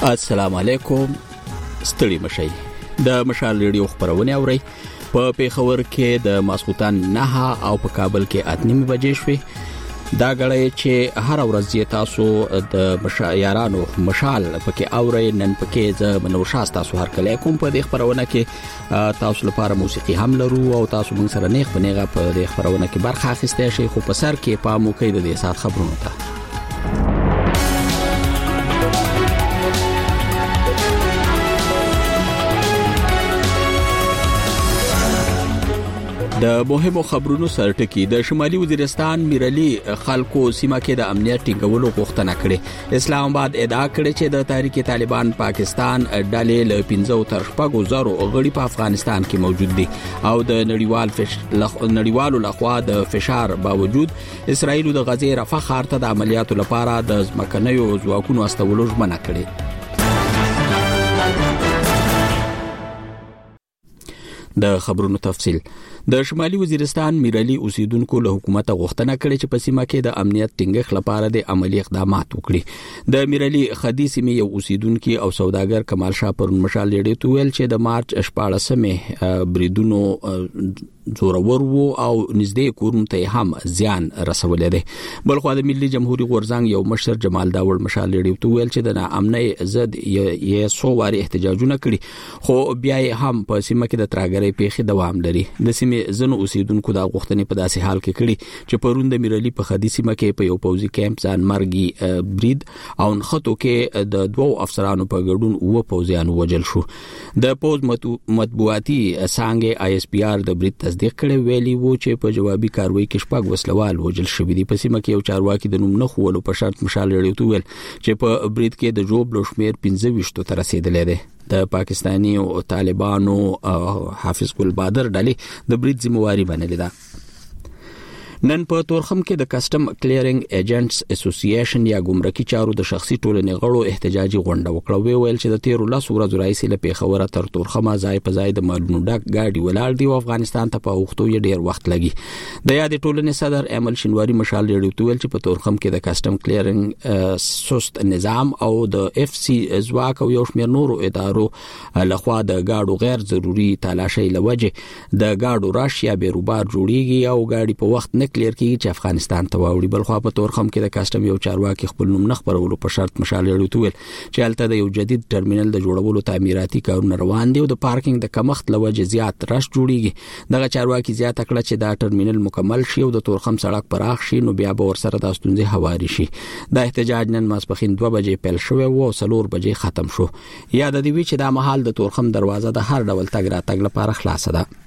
السلام علیکم. ستړي مشئ. د مشال ریډیو خبرونه اورئ. په پیښور کې د ماسخوتن 9 او په کابل کې 8:30 بجې شوې. دا غړې چې هر ورځ یې تاسو د یارانو مشال پکې اورئ. نن پکې ز منوشاست تاسو هر کله کوم په دې خبرونه کې تاسو لپاره موسیقي هم لرو او تاسو موږ سره نیغ بنیغه په دې خبرونه کې برخه اخیسته شي. خو په سر کې پام وکړئ د دې سات خبرونه ته. د مهمو خبرونو سرټکی د شمالي وزیرستان میرعلي خلکو سیمه کې د امنیت ټینګولو غوښتنه کړې. اسلام آباد ادعا کړې چې د تحریک طالبان پاکستان ډلې له 15 تر 20,000 غړي په افغانستان کې موجود دي او د نړیوالو لخوا د فشار باوجود اسرائیل د غزې رفح ښار ته د عملیاتو لپاره د ځمکنیو ځواکونو استولو ژمنه کړې. د خبرونو تفصیل. د شمالي وزیرستان میرعلي اوسیدونکو له حکومت غوښتنه کړې چې په سیمه کې د امنیت ټینګښت لپاره د عملی اقدامات وکړي. د میرعلي خدي سیمې یو اوسیدونکو او سوداګر کمال شاه پرون مشال لیډي تویل چې د مارچ 14مه بریدونو زورور وو او نږدې کورونو ته هم زیان رسولې ده. بلخو د ملي جمهوریت غورځنګ یو مشر جمال داوړ مشال لیډي تویل چې د ناامنۍ ضد یې سوواري احتجاجونه کړي خو بیا هم په سیمه کې د تراګرۍ پیښې دوام لري. د سیمې زنو اوسیدونکو د غوښتنې په داسې حال کې کړي چې پرون د میرعلي په خدي سیمه کې په یو پوزي کیمپ ځان مرګي برید او نخټو کې د 2 افسرانو په ګډون و پوزیانو وجل شو. د پوز مطبوعاتي څنګه آی اس پی آر د برید تصدیق کړي ویلي وو چې په جوابي کاروي کې شپږ وسلوال وجل شوی دي. په سیمه کې یو چارواکي د نوم نه خولو په شرط مشال لري تو ویل چې په برید کې د جوب لوشمیر 15 ته رسیدلې ده. د پاکستاني او طالبانو حافظ ګل بادر ډلې د برید ذمہواری باندې ده. نن په تورخم کې د کسٹم کلیرینګ ایجنټس اسوسییشن یا ګمرکي چارو د شخصي ټولنې غړو احتجاجي غونډه وکړه. ویل چې د 13 ورځې راځي له پیښور تر تورخم ځای په ځای د مالونو ډک گاډي ولاړ دی او افغانستان ته په وختو یې ډیر وخت لګي. د یاد ټولنې صدر امل شینواری مشال لري ویل چې په تورخم کې د کسٹم کلیرینګ سست نظام او د اف سی ځواک او یو شمېر نورو ادارو لخوا د گاډو غیر ضروري تلاشي لوجه د گاډو راشیا بیروبار جوړیږي او گاډي په وخت کلیر کیږي چې افغانستان ته واوړي. بلخو په تورخم کې د کسٹم یو چارواکي خپل نوم نه خبرولو په شرط مشال لري تویل چې هلته د یو جدید ټرمینل د جوړولو تعمیراتي کارونه روان دي او د پارکینګ د کمښت لوجه زیات رش جوړیږي. دغه چارواکي زیاته کړه چې دا ټرمینل مکمل شي او د تورخم سړک پراخ شي نو بیا به ورسره د ستونزې هواري شي. د احتجاج نن ماسپخین 2 بجې پیل شوی او 4 بجې ختم شو. یاد دی چې دا مهال د تورخم دروازه د هر ډول تګ راتګ لپاره خلاصه ده.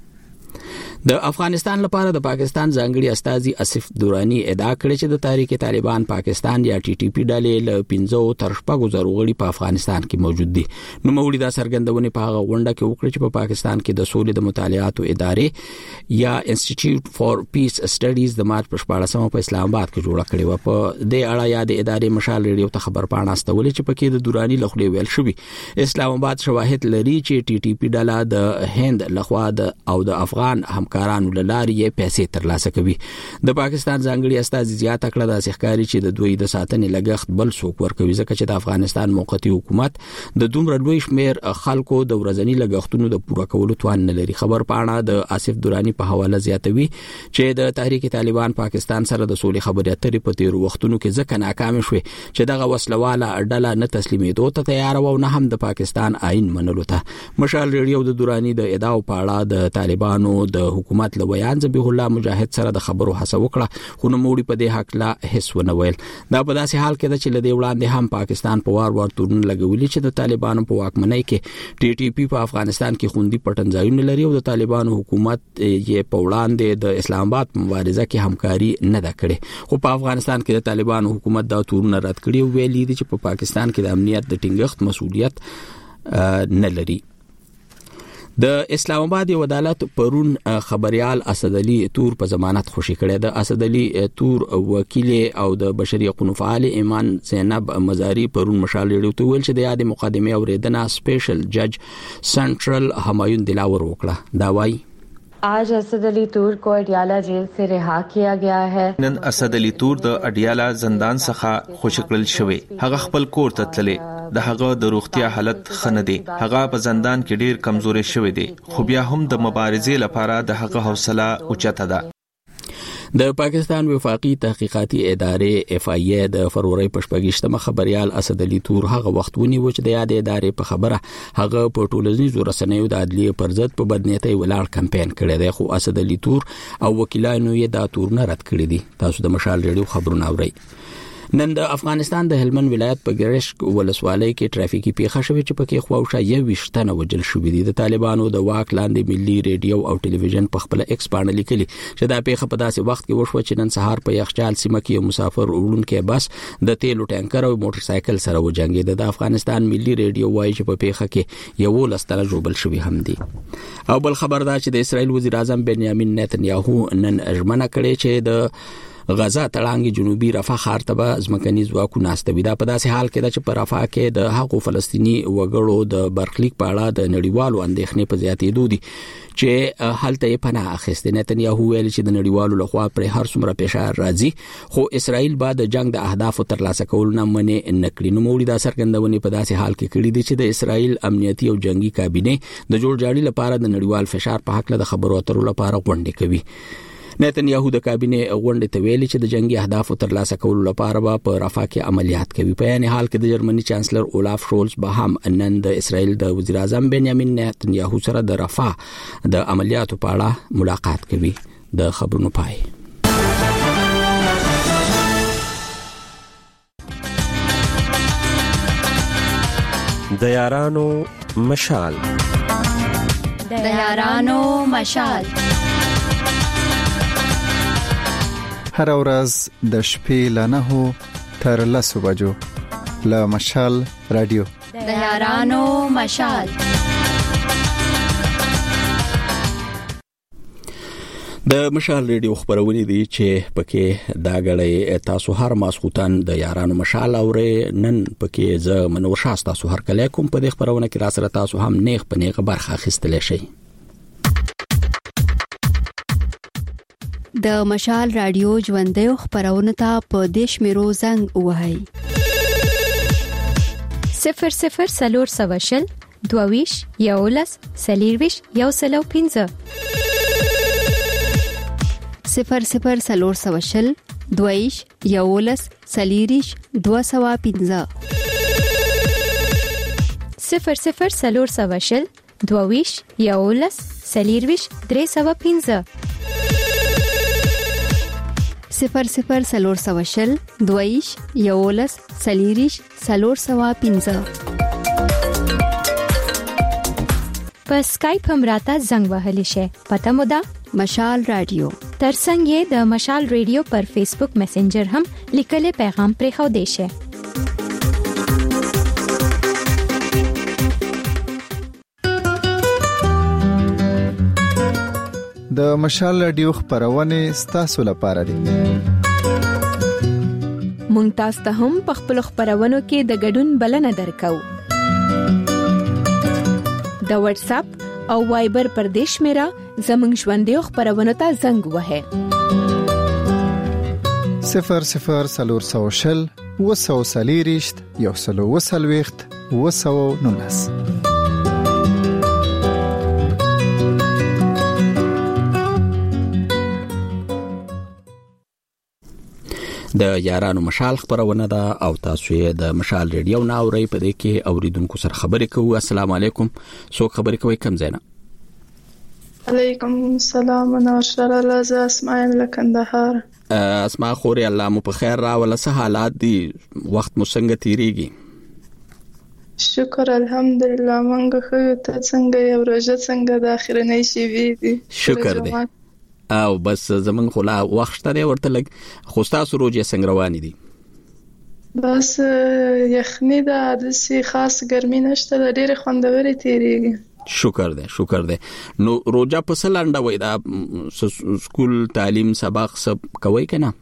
د افغانستان لپاره د پاکستان ځانګړي استازي اسف دورانی ادعا کړې چې د تحریک طالبان پاکستان یا ټي ټي پی ډلې له 15 تر 20,000 غړي په افغانستان کې موجود دي. نو مولي دا سرګندونه په هغه غونډه کې وکړه چې په پاکستان کې د سولې د مطالعاتو ادارې یا انسټیټیوټ فار پیس سټډیز د مارچ په 14مه په اسلام آباد کې جوړه کړې و. په دې اړه یاد ادارې مشال ریډیو ته خبر پاڼه استولې چې پکې د دورانی لخوا ویل شوی اسلام آباد شواهد لري چې ټي ټي پی ډله د هند لخوا او د افغان همکارانو لاري یې پیسې ترلاسه کوي. د پاکستان ځانګړي استازي زیاته کړه د ښکاری چې د دوی د ساتنې لګښت بل څوک ورکوي ځکه چې د افغانستان موقتی حکومت د دومره لوی شمیر خلکو د ورځنی لګښتونو د پوره کولو توان نه لري. خبر پاڼه د آصف دورانی په حواله زیاتوي چې د تحریک طالبان پاکستان سره د سولې خبرې اترې په تیر وختونو کې ځکه ناکام شوه چې دغه وسلواله ډله نه تسلیمېدو ته تیار و نه هم د پاکستان آئین منلو ته. مشال ریډیو د دورانی د ادعاو په اړه د طالبانو د حکومت بیان ذبیح الله مجاهد سره د خبرو هڅه وکړه خو نو موړي په دې حق لا هیڅ ونه ویل. دا په داسې حال کې چې لدی وړاندې هم پاکستان په وار تورن لګولي چې د طالبانو په واکمنۍ کې ټي ټي پی په افغانستان کې خوندي پټنځایونه لري او د طالبانو حکومت یې په وړاندې د اسلام آباد مبارزه کې همکاري نه ده کړې. خو په افغانستان کې د طالبانو حکومت دا تورن رد کړی او ویلي دي چې په پاکستان کې د امنیت د ټینګښت مسؤلیت نه لري. د اسلام آباد یو عدالت پرون خبريال اسد علي تور په ضمانت خوشي کړی. د اسد علي تور وکیل او د بشري حقوقو فعال ایمان زینب مزاری پرون مشال لري تو ویل چې د یاد مقدمه اوریدنه سپیشل جج سنټرل همایون دلاور وکړه. دا وایي आज असद अली तूर को अडियाला जेल से रिहा किया गया है। نن اسد علي تور د اډیالا زندان څخه خوشکړل شوی. هغه خپل کور ته تللی. د هغه د روغتیا حالت خنه دی. هغه په زندان کې ډیر کمزوري شوی دی. خو بیا هم د مبارزې لپاره د هغه حوصله اوچته ده. د پاکستان وفاقي تحقیقاتي ادارې اف ای ای د فروری په 28مه خبريال اسد علي تور هغه وختونی و چې د یاد ادارې په خبره هغه په ټولنیزو رسنیو د عدلیه پر ضد په بدنیتۍ ولاړ کمپاین کړی دی، خو اسد علي تور او وکیلانو یې دا تور نه رد کړی دي. تاسو د مشال ریډیو خبرونه اورئ. نن د افغانستان د هلمند ولایت په ګرشک ولسوالۍ کې ټرافیکي پیښه شوې چې پکې خواوشه 21 تنه وژل شوي دي. د طالبانو د واک لاندې ملي ریډیو او ټلویزیون په خپل ایکس باندې لیکلي چې دا پیښه په داسې وخت کې وشوه چې نن سهار په یخچال سیمه کې یو مسافر وړونکی بس د تیلو ټانکر او موټر سایکل سره وجنګید. د افغانستان ملي ریډیو وايي چې په پیښه کې یو لستر جوړل شوی هم دي. او بل خبر دا چې د اسرائیل وزیر اعظم بنیامین نتنیاهو نن ژمنه کړې چې د غزا تړانګي جنوبي رفح ښار ته به ځمکني ځواکونه استوي. دا په داسې حال کې ده چې په رفح کې د هغو فلسطیني وګړو د برخلیک په اړه د نړیوالو اندېښنې په زیاتېدو دي چې هلته یې پناه اخیستې. نتنیاهو ویل چې د نړیوالو لخوا پر هر څومره فشار راځي خو اسرائیل به د جنگ د اهدافو ترلاسه کول نه منې نه کړي. نو موږ دا څرګندونې په داسې حال کې کړي دي چې د اسرائیل امنیتي او جنگي کابینه د جوړجاړي لپاره د نړیوال فشار په حق له خبرو اترو لپاره غونډه کوي. نتنیاهو د کابینه غونډه ته ویلي چې د جنگي اهدافو ترلاسه کولو لپاره په رفح کې عملیات کوي. په یعنی حال کې د جرمني چانسلر اولاف شولز به هم نن د اسرائیل د وزیر اعظم بنیامین نتنیاهو سره د رفح د عملیاتو په اړه ملاقات کوي. د خبرونو پای. د یارانو مشال. د یارانو مشال. هر ورځ د شپې له 9 تر 10 بجو له مشال رادیو. د یارانو مشال. د مشال ریډیو خبرونه دي چې پکې دا غړې تاسو هر ماسخوتن د یارانو مشال اوري. نن پکې ز منور شاست تاسو هر کله کوم په دې خبرونه کې را سره تاسو هم نیغ په نیغه برخه اخیستلی شئ. د مشال رادیو ژوندۍ خبرونه ته په دیش میرو زنګ وهاي 00 سواشل 22 یولس سلیرویش یو سلو 15 00 سواشل 22 یولس سلیریش 215 00 سواشل 22 یولس سلیرویش 315 00 سواشل 22 یولس سلیریش 315 په سکایپ هم راته زنګ وهلی شي. پته مو ده مشال رادیو. ترڅنګ یې د مشال رادیو پر فیسبوک میسنجر هم لیکل پیغام پرې خو دی شي. د مشال رادیو خبرونه ستاسو لپاره دي. مونږ تاسو ته هم په خپل خبرونو کې د ګډون بلنه درکو. د واتس اپ او وایبر پر دیش میرا زمنګ ژوندۍ خبرونو ته زنګ وهه 00 وسوسلیریشت یو سلو وسلويخت وسو نونس. د یارانو مشال خبرونه ده او تاسو یې د مشال ریډیو نه اورئ. په دې کې اوریدونکو سره خبرې کوو. السلام علیکم. څوک خبرې کوي؟ کم زینا. علیکم السلام. نور شره لازم اسماء لکندهار. اسماء خوري الله مو په خیر راوله. څه حالات دي؟ وخت مو څنګه تیریږي؟ شکر الحمدلله. مونږ خو ته څنګه یو روزه څنګه د اخرنۍ شي وی دي. شکر دی. او بس زمون خلا وخت ته ورته لګ خو تاسو روزه څنګه روان دي؟ بس یخنی ده د سي خاص ګرمي نشته، ډېر خوندوري تیریږي. شکر دی. نو روزه په سلانډه وای دا سکول تعلیم سبق سب کوي کنه؟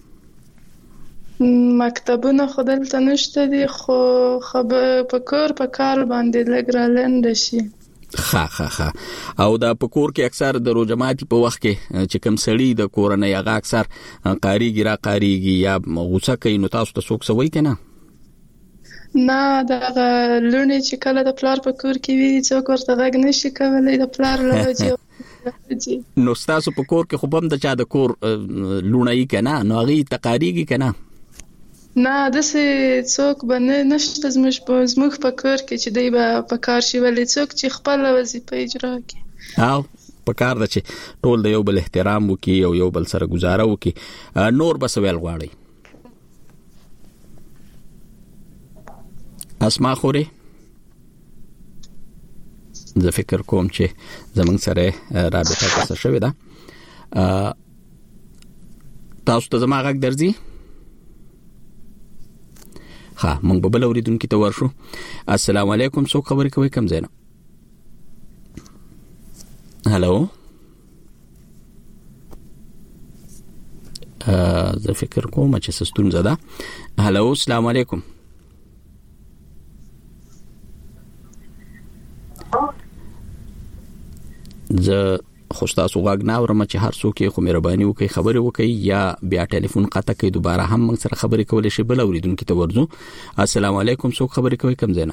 مکتبونه خودلته نشته دي خو په کار باندې لګرالند شي. خا او دا پکور کې اکثر د روزماتي په وخت کې چې کوم سړی د کورنۍ هغه اکثر قاریږي یا غوسه کوي نو تاسو ته څوک سوي کنه نه دا لونی چې کله د پلار په کور کې وي څوک ورته غږ نشي کولای د پلار لوجي نو تاسو په کور کې خو هم د چا د کور لونی کنه نو هغه تقاریږي کنه نه دسه څوک باندې نشته زموږ په کور کې چې دی په کار شي ولې څوک چې خپل وظیفه اجرا کوي او په کار د چې ټول د یو بل احترام وکي او یو بل سره گزاره وکي نور بس ویل غواړي اسما خوري زه فکر کوم چې زمونږ سره رابطه تاسو شوې ده تاسو ته زما غږ درځي ها مونږ به بل اوریدونکو ته ورشو السلام علیکم څوک خبرې کوي کوم ځای نه هالو زه فکر کوم چې سستون زده هالو السلام علیکم زه خو تاسو غږ نه اورم چې هر څوک خو مهرباني وکړي خبرې وکړي یا بیا ټلیفون قطع کړئ دوباره هم موږ سره خبرې کولای شي بل اوریدونکو ته ورځو السلام علیکم څوک خبرې کوي کوم ځای نه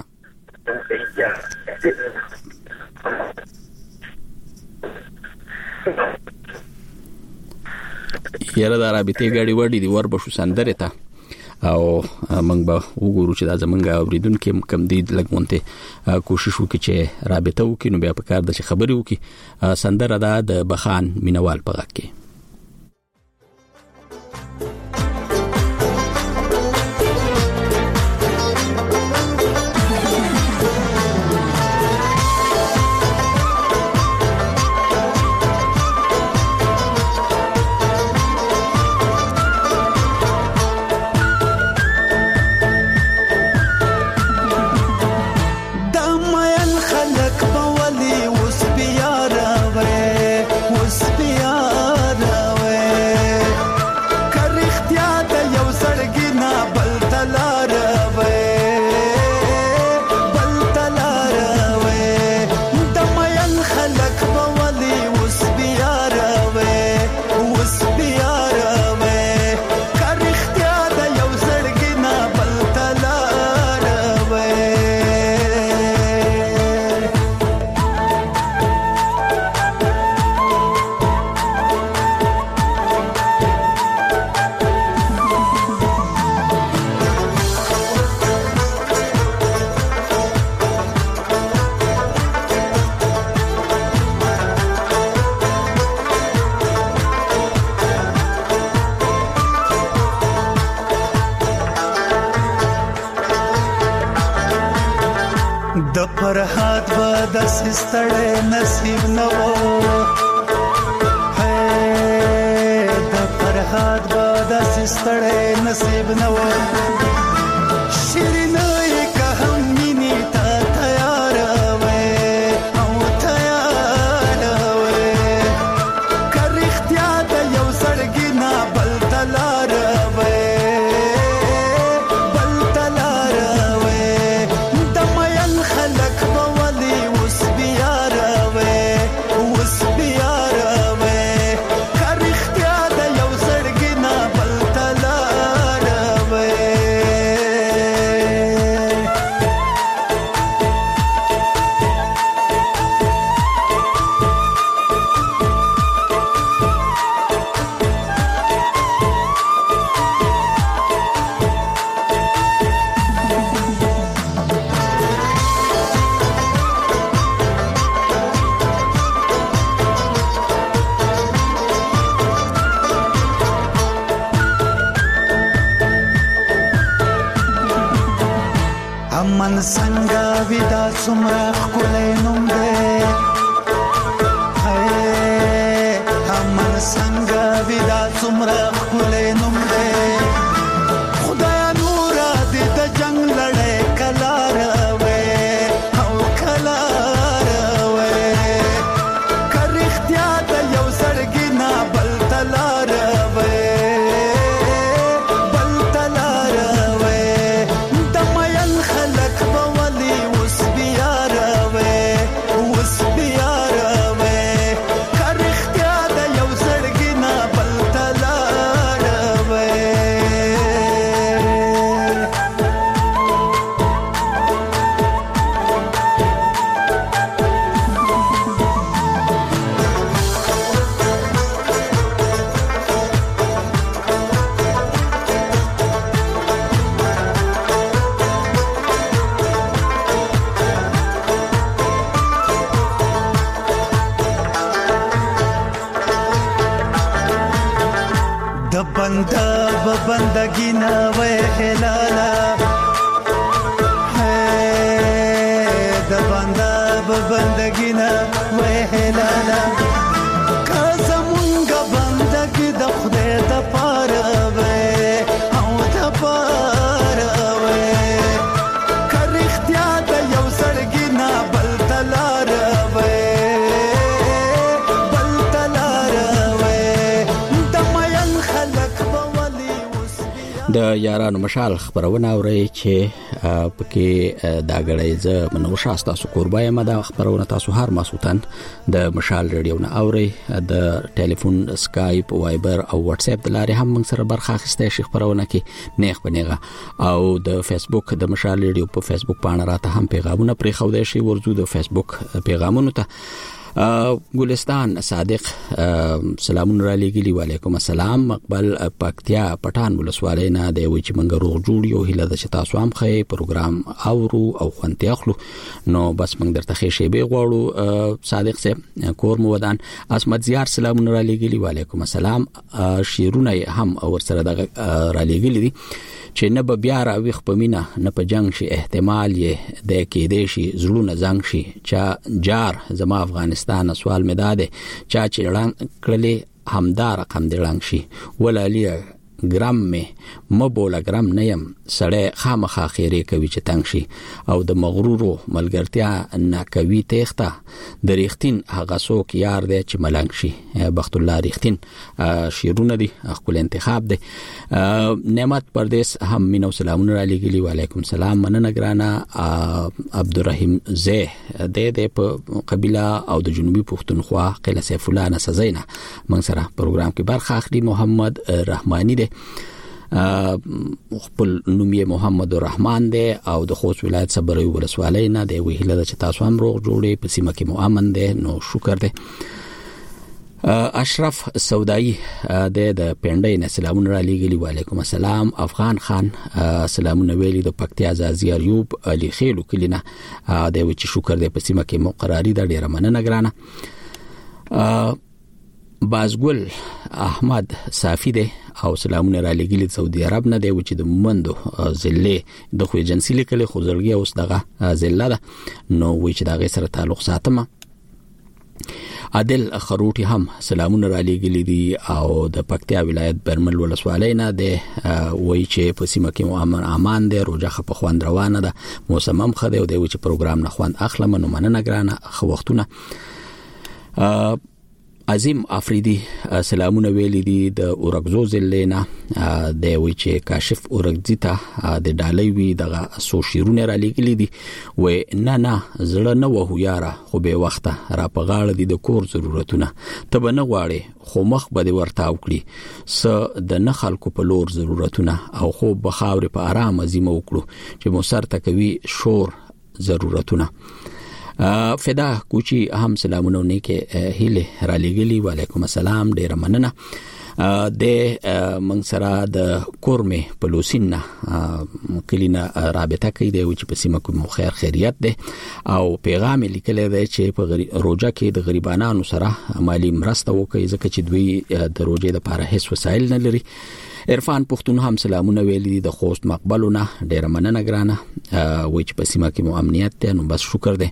یاره دا رابطې غاړي وړي دی ور بشو سندره ته او موږ به وګورو چې دا زمونږ اوریدونکو کم دي لګونته کوشش وکړي چې رابطه وکړي نو بیا په کار د خبرې وکړي سندره دا د بخان مینوال په غږ کې فرحات و دس ستړې نصیب نو ہے د فرحات و دس ستړې نصیب نو شیرین یک هم مینی تا تیار وې او تیار وې کر اختیار د یو سړګي نه بل تلار وې من څنګه ودا څومره ښکلی نوم دی من څنګه ودا څومره ښکلی نوم دی خدای نور دې د جنگ لړۍ کلا راوې او کلا راوې کر اختیار د یو سړګي نه بل تلا راوې بنده بندگی نه وې هلالا د بنده بندگی نه وې هلالا که زمونږ بندگی د خدای د پاره وې او د پاره وې که رښتیا د یو سړګي نه بل تلار وې بل تلار وې د مین خلک به ولي د یارانو مشال خبرونه اوري چې پکې دا غړې ز منو شاسته سو قربای ما دا خبرونه تاسو هر ماسوتن د مشال ریډیو نه اوري د ټلیفون اسکایپ وایبر او واتس اپ د لارې هم موږ سره برخه اخیسته شي خبرونه کې نیغ بنیغه او د فیسبوک د مشال ریډیو په فیسبوک باندې راته هم پیغامونه پرې خو دې شي ورزو د فیسبوک پیغامونه ته ګلستان صادق سلامون را لګلی وعلیکم السلام مقبل پکتیا پټان ولسوالۍ نه دی وی چې منګ روغ جوړ یو هله د تاسو هم خې پروګرام اورو او خونته اخلو نو بس منګ درته خې شی به غواړو صادق سے کور مو ودان اسمت زیار سلامون را لګلی وعلیکم السلام شیرونه هم اور سره د را لګلی دي چې نه به بیا راويخ په مینا نه په جنگ شي احتمال یې د کې دې شي زړونه زنګ شي چا جار زما افغانستان سوال مې داده چا چې لړان کړلې همدار رقم دې لړان شي ولالیه ګرام مې مبوله ګرام نه يم سړی خامخا خیره کوي چې تنگ شي او د مغرورو ملګرتیا نه کوي تخته د ریختین هغه څوک یار دی چې ملنګ شي بخت الله ریختین شیرونه دي خپل انتخاب دی نعمت پردیس هم مینو سلامونه را لګلی وعلیکم السلام مننه ګرانا عبدالرحیم زه د په قبيله او د جنوبي پښتونخوا قله سیف الله نسزینا من سره پروګرام کې برخه اخلي محمد رحمانی دی خپل نوم یې محمد الرحمن دی او د خوست ولایت صبري ولسوالۍ نه دی ویله چې تاسو هم روغ جوړې په سیمه کې مو امن دی نو شکر دی اشرف سودائی د پندای نه سلامونه را لګلی وعلیکم السلام افغان خان سلامونه ویلي د پکتیا زازی ایوب علي خیلو کلینا د وچ شکر دی په سیمه کې مقرری د ډیره مننه ګرانه بازګل احمد صافی دی او سلامونه را لګلی سعودي عرب نه دی چې د مومندو ضلع د خو ایجنسی لیکل خو زړګي اوس دغه ضلع ده نو وی چې دغه سره تعلق ساتمه عادل خروټي هم سلامونه را لګلی دي او د پکتیا ولایت برمل ولسوالۍ نه دی وی چې په سیمه کې امان دی روزه په خوان روانه ده موسم هم خده او دی چې پروګرام نه خوان اخلم نو مننه ګرانه خو وختونه عظیم افریدی سلامونه ویلي دي د اورګزو ضلع د وی چې کاشف اورګزی ته د ډالۍ وی دغه سوشیرونه را لګلی دي و نه زړه نه وو یاره خو به وخته را پغاړه دي د کور ضرورتونه ته به نه غواړي خو مخ به ورته وکړي س د نه خلکو په لور ضرورتونه او خو بخاوري په آرام ازمه وکړو چې مو سر تکوي شور ضرورتونه فدا کوچی هم سلامونه نیکه هله را لګلی وعلیکم السلام ډیر مننه د منصرا د کورمه پلوسینا کلینا رابطه کوي د وچ په سیمه کې خیر خیریت ده او پیغام لیکل دی چې په روزه کې د غریبانو سره مالی مرسته وکړي ځکه چې دوی د روزه لپاره هیڅ وسایل نه لري عرفان پښتون هم سلامونه ویلي د خوست مقبلونه ډیر مننه ګرانه وای چې په سیمه کې مو امنیت ته نو بس شکر دی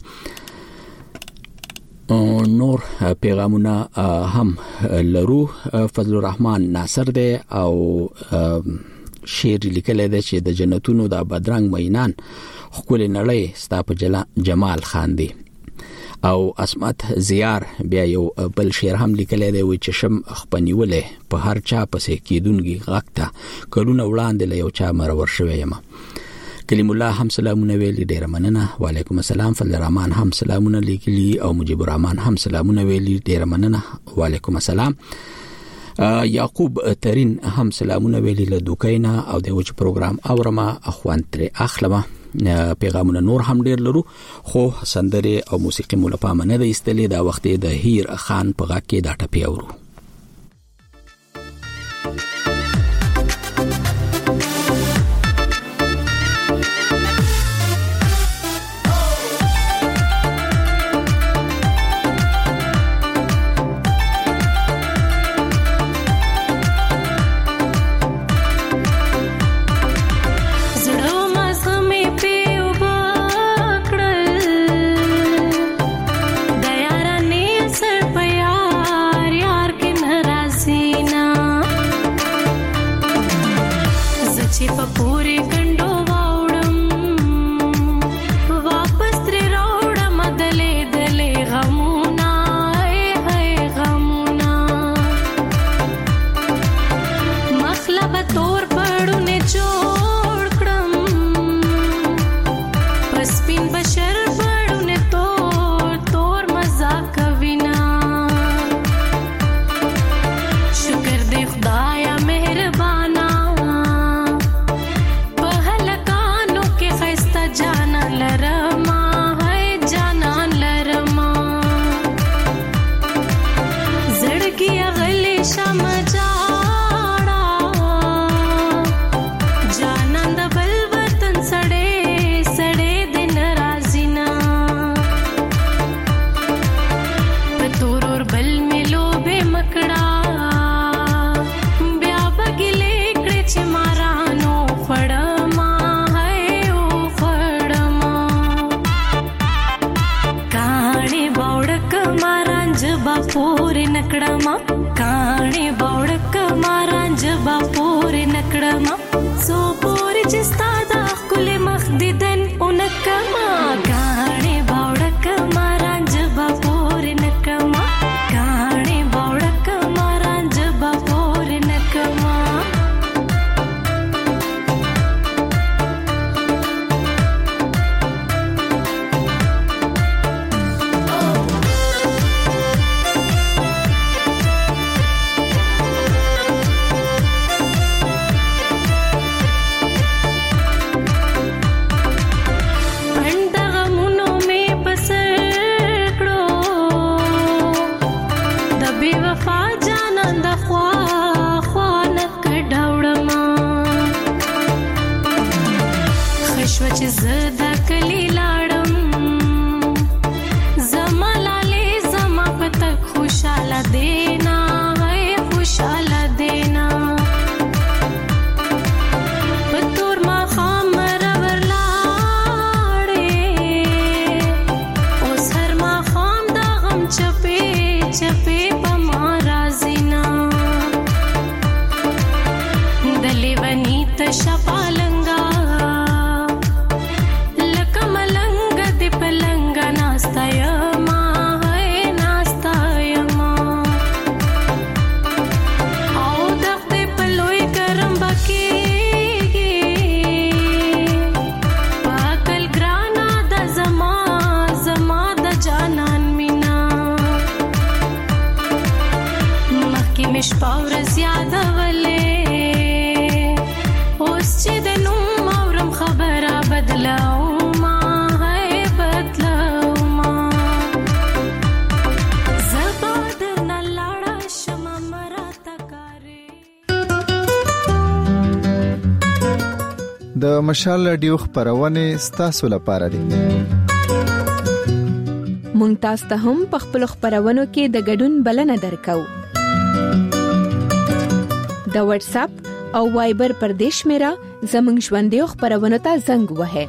نور پیغامونه هم لرو فضل الرحمن ناصر دی او شعر لیکل دی چې د جنتونو د بدرنګ مینان خپل نړۍ ستا په جمال خان دی او اسمت زیار بیا یو بل شعر هم لیکل دی چې شم خپنیولې په هر چا پسې کیدونګي غاکتا کلونه وړاندې له یو چا مرور شوی یم کلیم الله هم سلامونه ویلي ډیر مننه وعلیکم السلام فضل الرحمن هم سلامونه لیکلي او مجيب الرحمن هم سلامونه ویلي ډیر مننه وعلیکم السلام یعقوب ترین هم سلامونه ویلي له دوکینا او د وچ پروګرام اورما اخوان تر اخلمه پیغامونه نور هم ډیر لرو خو سندره او موسیقي مولپا منه د استلې دا وخت د هیر خان په غا کې دا ټپی اورو जबा पोरे नकड़मा काणे बौड़क मारां जबा पोरे नकड़मा सो पोरे जिस्ता दा कुले मखदिदन उनकमा काणे बौड़क मारां जबा पोरे नकमा काणे बौड़क मारां जबा पोरे नकमा زدا کلی لاړم زما لاله زما پته خوشاله دینا ہے خوشاله دینا پتور ما خامر ورلاړې اوس هر ما خام دا غم چپې چپې پما رازینا دلی ونی تشپالنګا مشپاور زیاده ولې اوس چې د نوم اورم خبره بدلاو ما ہے بدلاو ما زباد نه لاړه شم مراته کارې د مشال رادیو خبرونه ستاسو لپاره دي مونږ تاسو ته هم په خپل خبرونو کې د ګډون بلنه درکو د واتس اپ او وایبر پردیش میرا زمنګ ژوندې خبرونه ته زنګ وهه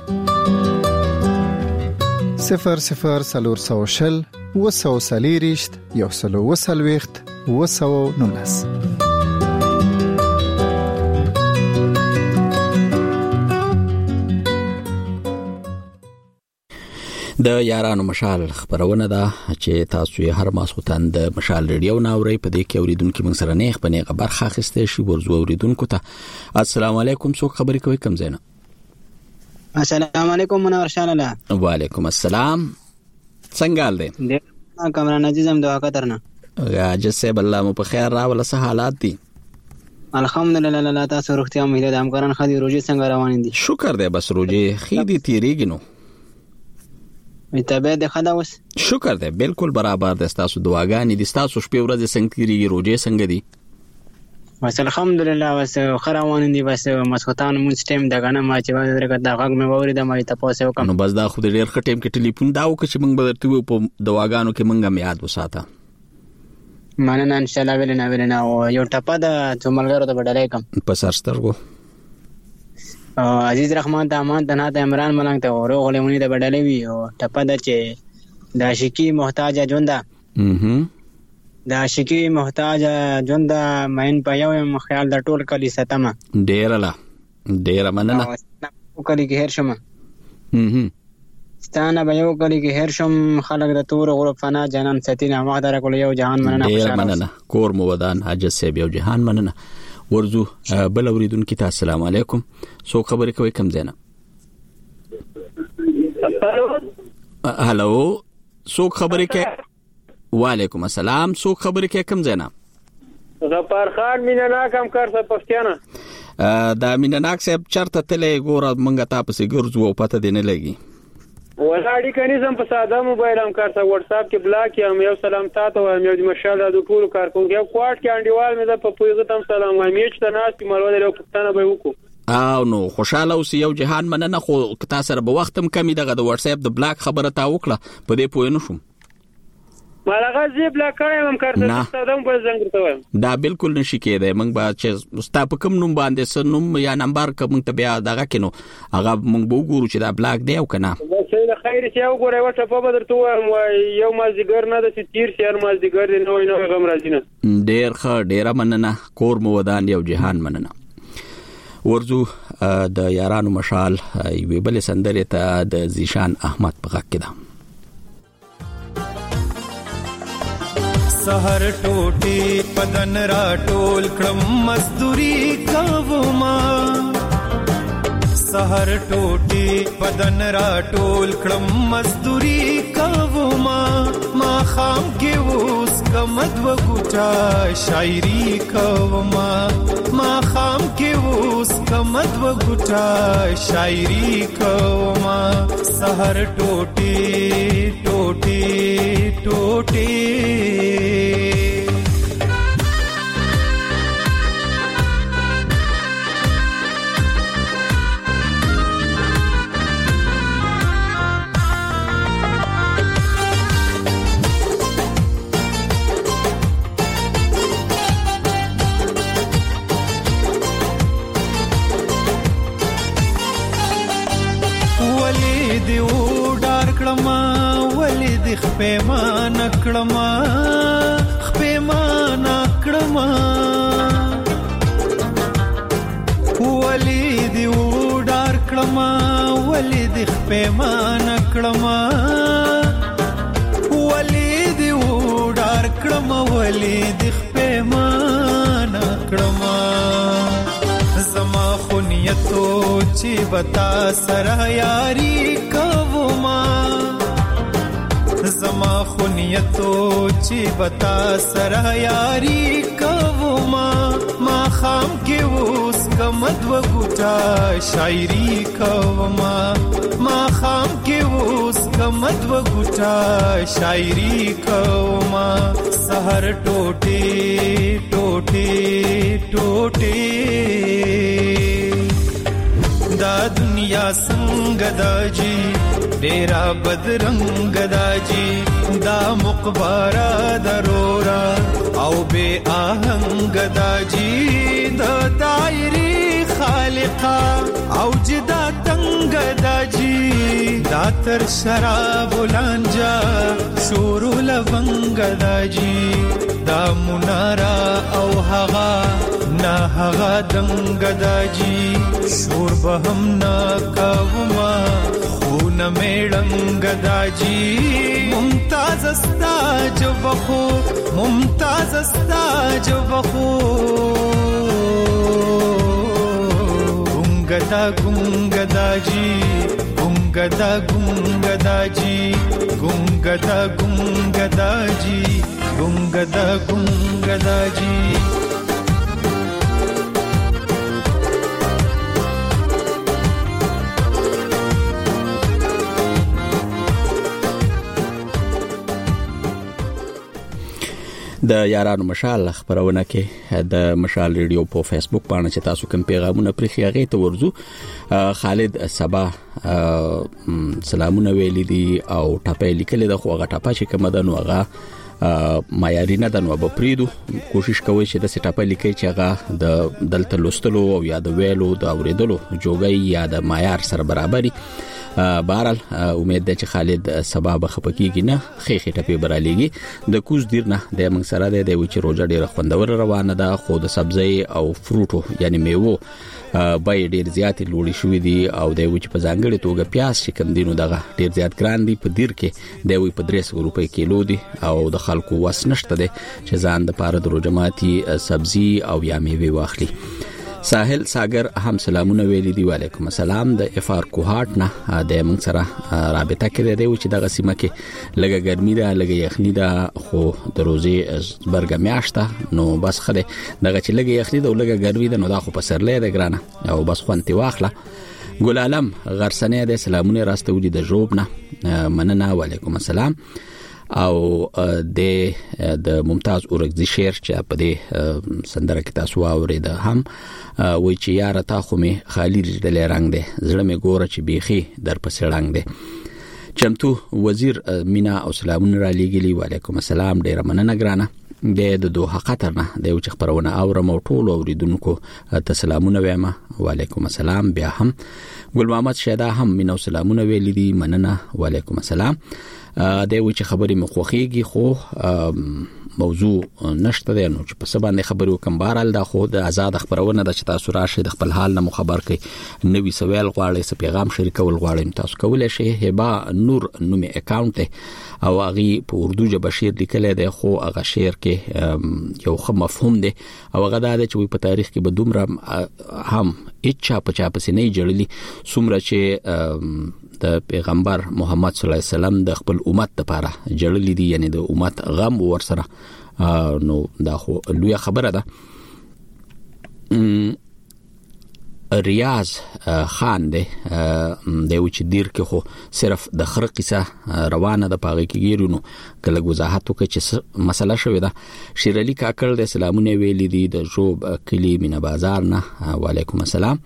00 وسوسلیریشت یو سلو وسلويخت وسو نونس د یارانو مشال خبرونه ده چې تاسو یې هر ماسوتن د مشال ریډیو ناوړی په دې کې اوریدونکو موږ سره نه خپنه خبر خاخسته شي ورزو اوریدونکو ته السلام علیکم څوک خبرې کوي کم زینه السلام علیکم منور شاه الله وعلیکم السلام څنګه حال دی کامران عزیزم دعا کترنا راجسه بالله مو په خیر راول څه حالات دي الحمدلله الله تاسو روغتیا مې د همکاران خدي روزي څنګه روان دي شکر دی بس روزي خېدي تیریږي نو متابع د خدا وس شکر دی بالکل برابر د تاسو دعاګانې د تاسو شپې ورځې څنګه تیریږي روزي څنګه دي بس الحمدلله بس خروان دي بس مسخوتان مونږ ټیم دغه ما چې درګه دا غږ مې ووري د ما ته پوسه وکم نو بس دا خو ډېر ښه ټیم کې ټلیفون دا وکړي چې مونږ به درته په دعاګانو کې مونږ هم یاد وساته مننه ان شاء الله ولنا یو ټپه د څوملګرو ته بدلای کم په سرسترګو عزیز رحمان ته امان ته نه عمران ملنګ ته ورغلې مونږ ته بدلای وی او ټپه د چې د عاشقي محتاج ژوند د عاشقي محتاج ژوند مین په یو خیال د ټول کلی ستمه ډیر مننه کلی کې هر شمه ستانه به یو کلی کې هر شم خلق د تور غرب فنا جنان ستینه ما در کول یو جهان مننه ډیر مننه کور مو ودان حاج صاحب یو جهان مننه ورزو بل اوریدونکو ته السلام علیکم سو خبرې کوي کم زینه هالو سو خبرې کوي وعلیکم السلام سو خبرې کوي کم زینه غفار خان مینناک هم کار څه پښتنه دا مینناک صاحب چرته تلې ګوره مونږه تاسو ګرځو او پته دینه لګي ولاړی کنيزم په ساده موبایل هم کار څه واتس اپ کې بلاک یم یو سلام تاسو او یو مشال د ټول کارکونکو یو کوارټ کې انډیوال مې د په پویغه تم سلام وایم چې تاسو په مالو له پښتنه به وکړو او نو خوشاله اوس یو جهان مننه خو تاسو سره به وختم کمی دغه د واتس اپ د بلاک خبره تا وکړه په دې پوه نه شوم مالغه زی بلا کړم هم کارته ستادم په زنګ ورته دا بالکل نشي کېدای. موږ به چې ستا په کوم نوم باندې سنوم یا نمبر کوم ته بیا دغه کینو هغه موږ به وګورو چې دا بلاک دی او کنه. بس خیر چې یو ګورې وټه په بدرته وایم یو مازیګر نه د تیر شهر مازیګر دی نو غم راځي نه. ډیر ښه ډیره مننه. کور مو ودان یو جهان مننه. ورزو د یارانو مشال یوه بل سندره ته د زیشان احمد په غږ کې ده. سحر ټوټي پدن را ټول کړم مزدوري کوما سحر ټوټي بدن را ټول کړم مزدوري کوما ما خام کې اوس کمد وګټا شاعري کوما ما خام کې اوس کمد وګټا شاعري کوما سحر ټوټي ټوټي ټوټي خپېمان کړما خپېمان کړما ولې دی وډار کړما ولې دی خپېمان کړما ولې دی وډار کړما ولې دی خپېمان کړما زما خونیتو چې بتا سره یاري کوما زما خونیتو چې بتا سره یاري کوما ما خام کې اوس کمد وګټا شاعري کوما ما خام کې اوس کمد وګټا شاعري کوما سحر ټوټي ټوټي ټوټي دا دنیا څنګه دا جی ډیرا بدرنګ داجی دا مقبره درورا او بے آهنګ داجی د دایری خالقا او جدا تنگ داجی دا تر شراب لانجا شورو لونګ داجی دا منارا او هغا نا هغا دنګ داجی شور بهم نا کوما خون میړنګ داجی ممتاز استا جوخو ممتاز استا جوخو ګنګدا ګنګداجی ګنګدا ګنګداجی ګنګدا ګنګداجی ګنګدا ګنګداجی د یارانو مشال خبرونه کې د مشال ریډیو په فیسبوک باندې چې تاسو کوم پیغامونه پرې هغه ته ورزو. خالد صبا سلامونه ویلي دي او ټاپې لیکلي د خو هغه ټاپه چې کوم ده نو هغه معیاري نه ده نو به پریدو کوشش کوي چې د سټاپې لیکي چې هغه د دلته لوستلو او یا د ویلو د اوریدلو جوګي یا د معیار سره برابري. بهرحال امید ده چې خالد سبب خپکیږي نه خېخې ټپې برالیږي. د کوز دیر نه د موږ سره د وچ روزه ډیره خوندور روانه ده خو د سبزی او فروټو یعنی میوه بای ډیر زیات لوړی شوې دي او د وچ په ځانګړي توګه پیاز چې کم دینو دغه ډیر زیات ګران دي. په دیر کې د وی په 300 روپۍ کیلو دي او د خلکو واس نشته دي چې ځان د پاره د روجماتي سبزی او یا میوه واخلي. ساحل ساگر هم سلامونه ویلي دي. وعلیکم السلام. د افار کوهات نه د موږ سره رابطه کړې دی چې دغه سیمه کې لګه ګرمي ده لګه یخني ده خو د روزي برګه میاشته نو بس خله دغه چې لګه یخني ده او لګه ګرمي ده نو دا خو په سرلې ده ګرانه او بس خوانتي واخله. ګل عالم غرسنه د سلامونه راسته ودی د جوب نه مننه. وعلیکم السلام. او د ممتاز اورګزي شعر چې په دې سندره کې تاسو اورید هم وای چې یاره تا خو می خالی د رنگ ده زړه می ګوره چې بیخي در پسې رنگ ده چمتو وزیر مینا او سلامونه را لېږلي. وعلیکم السلام. ډیره مننه ګرانه. د دوه خطر نه د یو چې خبرونه اورم او ټول اوریدونکو ته سلامونه وایم. وعلیکم السلام. بیا هم ګل محمد شیدا هم مینا او سلامونه ویلي دي. مننه. وعلیکم السلام. د یو چې خبرې مخوخيږي خو موضوع نشته دی نو چې په څه باندې خبرې وکم. بهرحال دا خو د آزاد خبرونه د چې تاسو راشي د خپل حال نه خبر کړئ. نوې سوال غواړئ څه پیغام شریکول غواړئ تاسو کولای شئ. هبه نور نومي اکاونټ او هغه په اردو ژبه شعر لیکل دی خو هغه شعر کې یو ښه مفهوم دی او هغه دا چې په تاریخ کې به دومره هم اچا پسې نه جوړلی څومره چې د پیغمبر محمد صلی الله علیه وسلم د خپل امت لپاره جوړلی دي، یعنی د امت غم ورسره. نو دا خو لوی خبره ده. ریاض خان دی د یو چې دیر کې خو صرف د خره قصه روانه د پاغې کې ګیرونو کله وضاحت وکړي چې مسله شوې ده. شیر علي کاکړ د سلامونه ویلي دي د جوب کلی مینا بازار نه. وعلیکم السلام.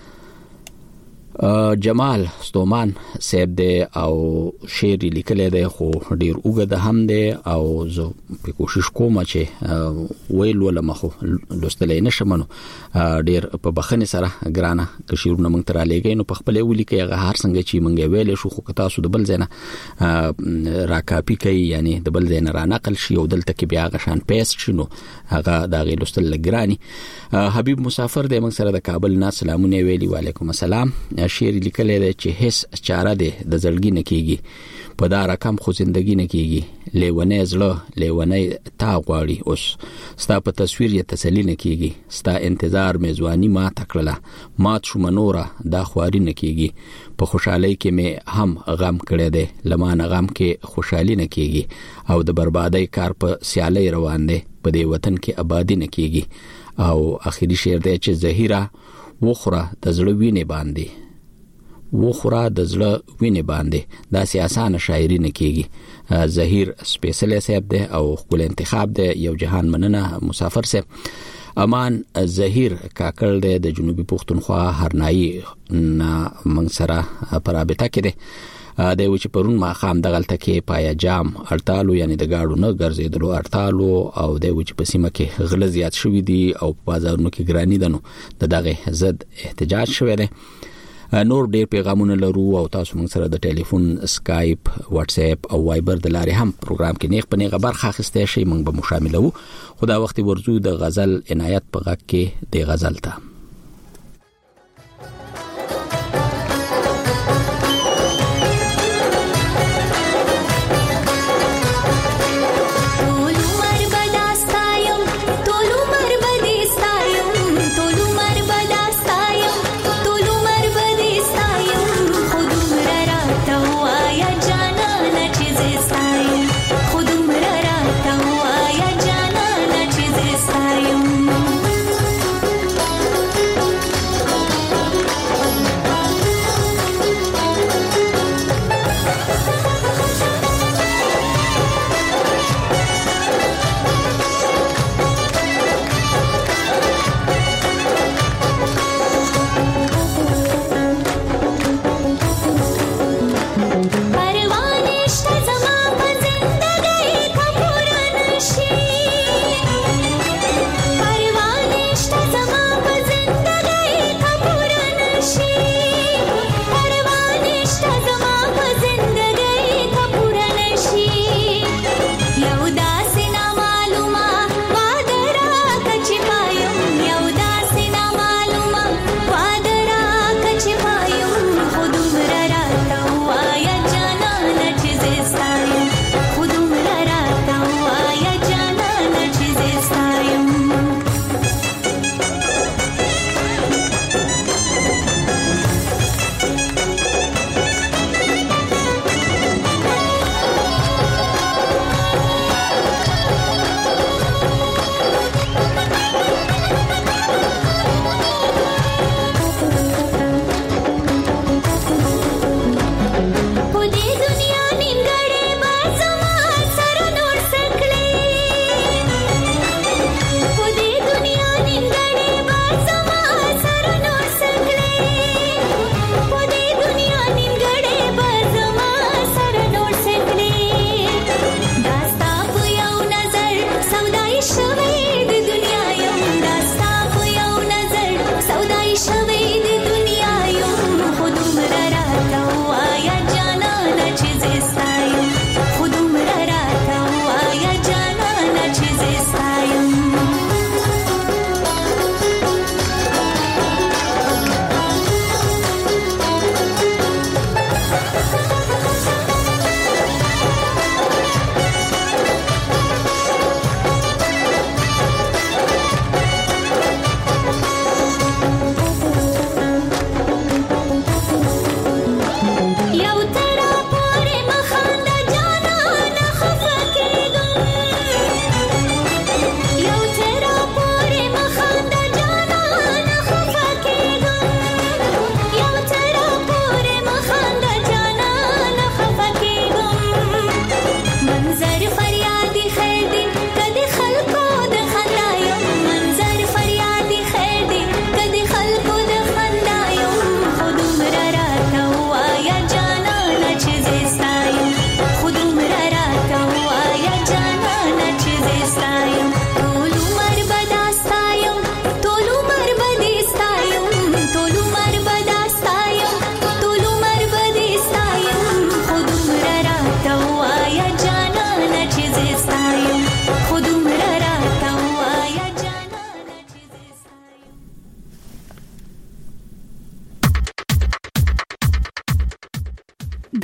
جمال ستومان صاحب دی او شعر لیکل دی خو ډیر اوږد هم دی او زه په کوشش کوم چې ویل ولم خو لوستلې نشم. نو ډیر په بخنه سره ګرانه که شعرونه مونږ تر لګي نو په خپل ولیکي هغه هر څنګه چې مونږ ویل شو خو تاسو د بل ځنه را کاپی کوي، یعنی د بل ځنه را نقل شي او دلته کې بیا غشان پیست شنو هغه دا غي لوستل لګراني. حبیب مسافر دی مونږ سره د کابل نه سلامونه ویلي. وعلیکم السلام. شعر لیکل دی چې هیڅ چاره ده د زړګي نه کیږي، په دا رقم خو زندگی نه کیږي. لیونه زړه لیونه تا غواړي، اوس ستا په تصویر یې تسلی نه کیږي. ستا انتظار میزوانی ما تکړه مات شو منوره دا خواري نه کیږي. په خوشحالي کې مې هم غم کړی دی، لمانه غم کې خوشحالي نه کیږي. او د بربادۍ کار په سیالي روان دی، په دې وطن کې آبادی نه کیږي. او اخیری شعر دی چې زهیره وخوره د زړه وینې باندې، وخوره د زړه وینې باندې، دا سیاسانه شاعري نه کیږي. زهیر سپیشل صاحب دی او خپل انتخاب دی. یو جهان مننه مسافر صاحب. امان زهیر کاکړ دی د جنوبي پښتونخوا هرنایي نه منګ سره پر رابطه کې دی. د یو چې پرون ما خام دغلته کې پایا جام اړتالو، یعنی د گاډو نه ګرځیدلو اړتالو، او د یو چې په سیمه کې غله زیات شوې دي او په بازارونو کې ګرانی ده، نو دغه ضد احتجاج شوی دی. نور ډیر پیغامونه لرو او تاسو موږ سره د ټلیفون، اسکایپ، واتس اپ او وایبر د لارې هم پروګرام کې نیغ په نیغه برخه اخیستی شئ. موږ به مشاملو. خدا وخت ورزو د غزل عنایت په غږ کې د غزل ته.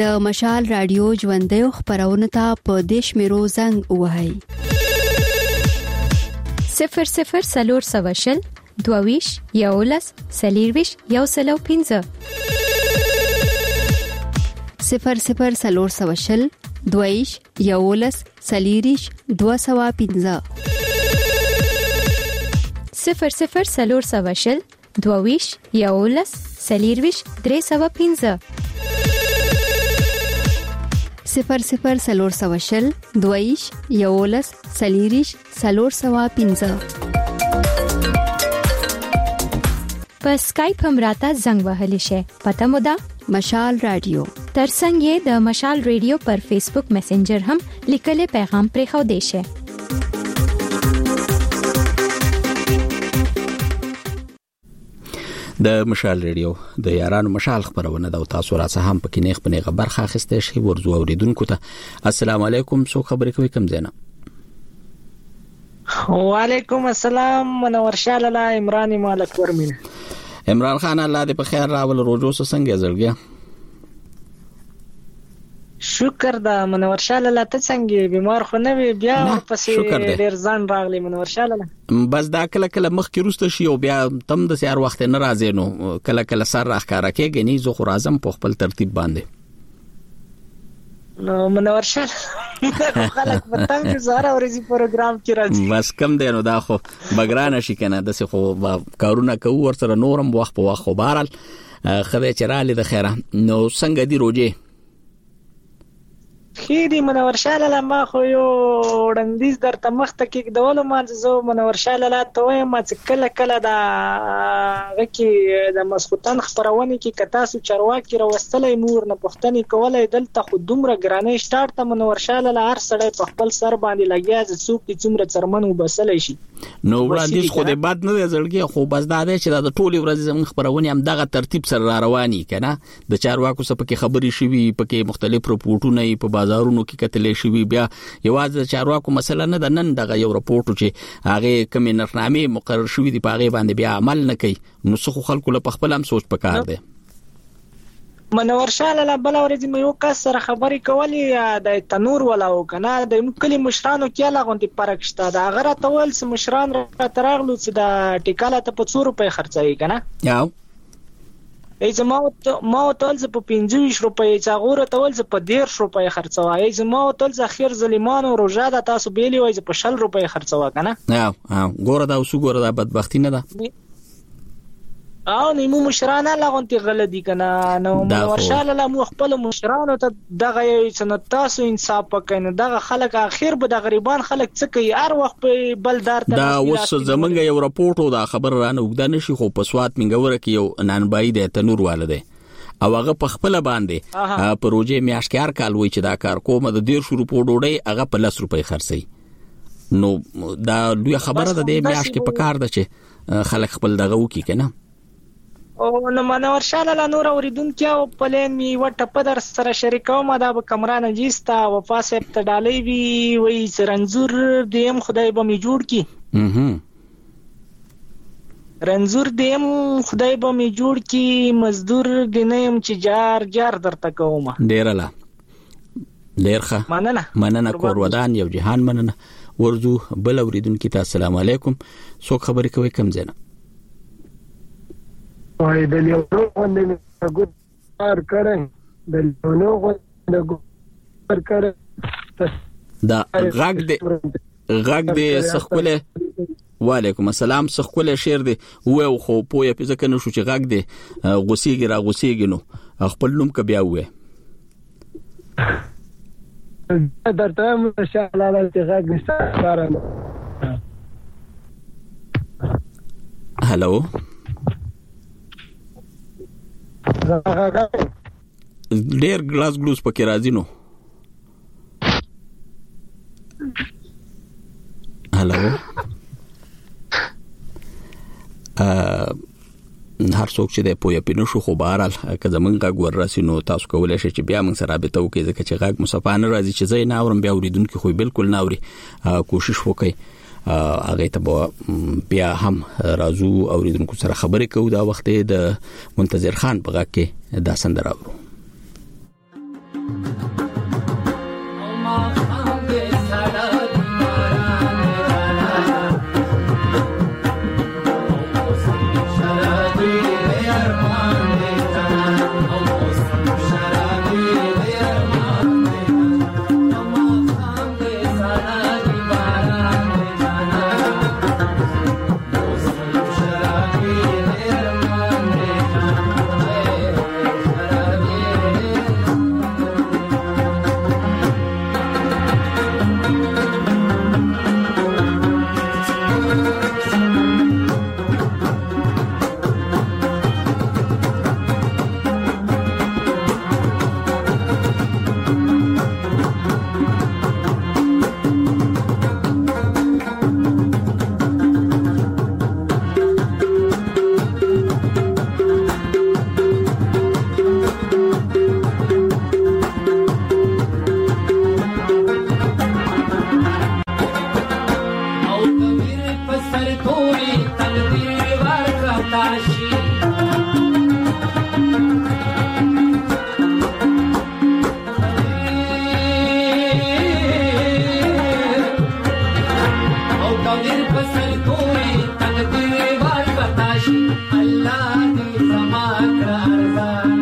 د مشال رادیو ژوندۍ خبرونه ته په دیش میرو زنګ وهاي 00 سلور سواشل دوویش یولس سلیرویش یوسلو 15 00 سلور سواشل دوویش یولس سلیریش 215 00 سلور سواشل دوویش یولس سلیرویش 315 00 سلور سواشل دوویش یولس سلیریش 315 په اسکایپ هم راته زنګ وهلی شي پته مو ده مشال رادیو ترڅنګ د مشال رادیو پر فیسبوک میسنجر هم لیکلي پیغام پرې خو دی شي د مشال رادیو د یارانو مشال خبرونه د تاسو را څخه هم پکې نه خپنه برخه اخیسته شي ورزو اوریدونکو ته السلام علیکم څو خبرې کوي کم زینا وعلیکم السلام منور شاه لاله عمران مالک ورمنه عمران خان الله دې په خیر راول روزو څنګه زړګیا شکر دا منور شاه لاله ته څنګه بیمار خو نه وی بیا ورپسې ډیر ځان راغلی منور شاه لاله بس دا کله کله مخ کې روسته شي او بیا تم د سیار وخت نه راځي نو کله کله سر راخاره کېږي نه زه خو راځم په خپل ترتیب باندې نو منور شاه خلک متنګ زهره ورځي پروګرام کې راځي بس کم دی نو دا خو بګرانه شي کنه د څه خو کارونه کوو ورسره نورم وخت په وخت خو بهرال خدای چراله د خیره نو څنګه دی روزه خیری منور شاه لاله ما خو یو وړاندیز درته مخته کې ډول ما زه منور شاه لاله ته وایم چې کله کله دا غکی د مسخوتن خبرونه کې کتا سو چرواکي راوستلې مور نه پښتني کولای دلته خو دومره ګرانې شټارت ته منور شاه لاله هر سړی په خپل سر باندې لګیا ز څوک چې څومره چرمن وبسلې شي نو وړاندیز خو دې بد نه زړګي خو بس دا دی چې دا د ټولي ورځې زموږ خبرونه هم دغه ترتیب سره را رواني کنه د چارواکو سره پکې خبري شوي پکې مختلف رپورټونه په بازارونو کې کتلې شوي بیا یوازې چارواکو مسله نه د نن دغه یو رپورټ چې هغه کمی نرخنامې مقرر شوي دي په هغه باندې بیا عمل نه کوي نو څه خلکو له خپل هم سوچ پکار دی منور شاه لاله بل ورځ مې یو کس سره خبرې کولې د تنور ولاو کنه د کلی مشرانو کې لغونتي فرق شته دا غره تول سم مشران را ترغلو چې د ټیکاله ته په 100 روپۍ خرڅوي کنه یاو ایزما ما تول ز په 25 روپۍ څاغور تول ز په 10 روپۍ خرڅوي ایزما تول ز اخر ظالمانو روزه د تاسو بیلی وای ز په 60 روپۍ خرڅوا کنه یاو ګوره دا اوس ګوره دا بدبختی نه ده او نیمو مشرانه لغونتي غلدي کنه نو ورشاله لا مو خپل مشرانو ته دغه سنت تاسو انصاف وکړي دغه خلک اخر به د غریبان خلک څه کوي هر وخت په بلدار ته دا اوس زمونږ یو راپورټو دا خبر رانه وګدان شي خو په سواد منګوره کې یو نانبای د تنور والده او هغه په خپل باندې پروژه میاشکار کال وای چې دا کار کوم د 1.5 روپو ډوډۍ هغه په 10 روپۍ خرڅي نو دا لوی خبره ده د میاشکې په کار ده چې خلک خپل دغه وکي کنه او نو منور شاله لا نور اوریدونکو او پلان می وټه په در سره شریکوم دا به کمران جیستا وفا صاحب ته ډالۍ وی وای رنزور دیم خدای به می جوړ کی رنزور دیم خدای به می جوړ کی مزدور دینم چې جار درته کوم ډیرلا ډیرخه مننه کور ودان یو جهان مننه ورزو بل اوریدونکو ته السلام علیکم څو خبرې کوي کم زنه وای د یو غوندې ګور کړه د نو غوندې ګور کړه دا غږ دې سخکله وعلیکم السلام سخکله شیر دی و خو پوهه په ځکه نشو چې غږ دې غوسیږي نو خپل نوم ک بیا وې درته مشاء الله چې غږ نشته هالو ډیر ګلاس ګلوس پکې راځي نو هالو هر څوک چې د پوهه پینو شو خو بهرال که زمونږ غږ ورسي نو تاسو کولای شئ چې بیا موږ سره رابطه وکړئ ځکه چې غږ مصفانه راځي چې زه نه اورم بیا اوریدونکو خو بالکل نه اوري کوشش وکړئ هغه ته بیا هم راځو اوریدونکو سره خبرې کوو دا وخت د منتظر خان په غږ کې دا سندره اورو سر توري تقدیر ورکړه شي او تقدیر په سر توري تقدیر ورکړه شي الله دې زما کړه ارزان